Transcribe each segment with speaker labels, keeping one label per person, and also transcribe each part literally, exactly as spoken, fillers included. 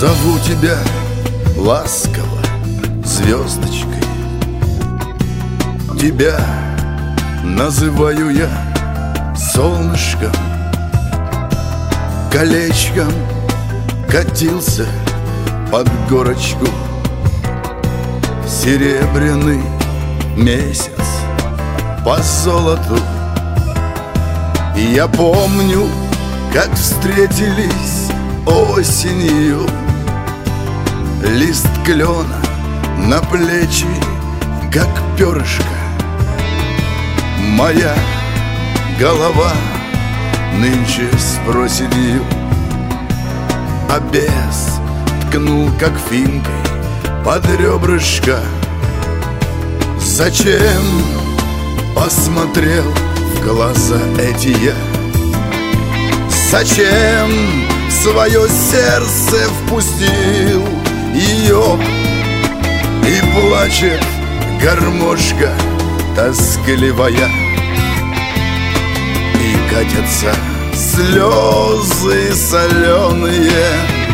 Speaker 1: Зову тебя ласково звездочкой, тебя называю я солнышком. Колечком катился под горочку серебряный месяц по золоту. И я помню, как встретились осенью. Лист клена на плечи, как перышко. Моя голова нынче с проседью, а бес ткнул, как финкой, под ребрышко. Зачем посмотрел в глаза эти я? Зачем в свое сердце впустил ее? И плачет гармошка тоскливая, и катятся слезы соленые.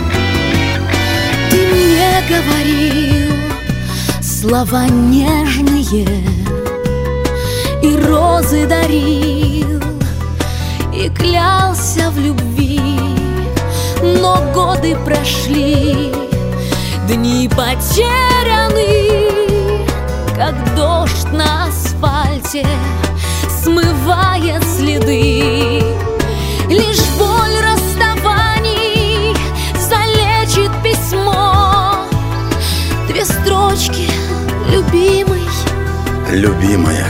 Speaker 2: Ты мне говорил слова нежные, и розы дарил, и клялся в любви. Но годы прошли, дни потеряны, как дождь на асфальте смывает следы. Лишь боль расставаний залечит письмо. Две строчки, любимый.
Speaker 1: Любимая,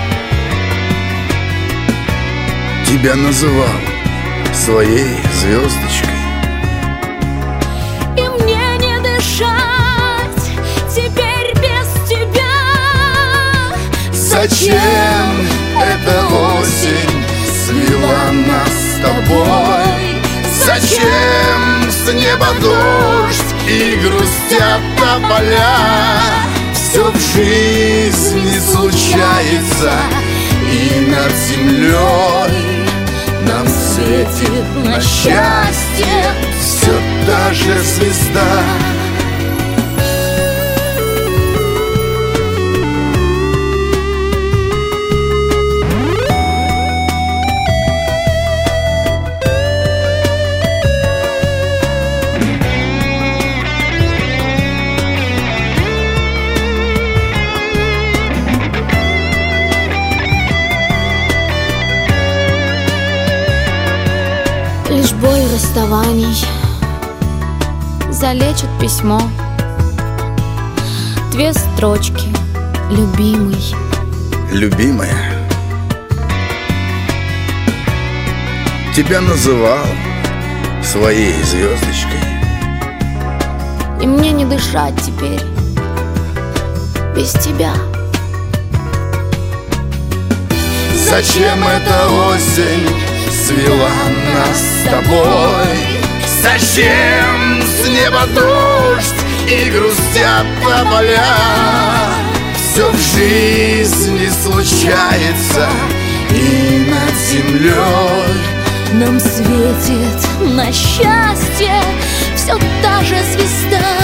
Speaker 1: тебя называл своей звездочкой.
Speaker 2: И мне не дышать теперь без тебя.
Speaker 1: Зачем эта осень свела нас с тобой? Зачем с неба дождь и грустят тополя? Все в жизни случается, и над землей нам светит на счастье все та же звезда.
Speaker 2: Лишь боль расставаний залечит письмо. Две строчки, любимый.
Speaker 1: Любимая, тебя называл своей звездочкой.
Speaker 2: И мне не дышать теперь без тебя.
Speaker 1: Зачем эта осень свела нас с тобой? Зачем с неба дождь и грустят тополя? Все в жизни случается, и над землей
Speaker 2: нам светит на счастье все та же звезда.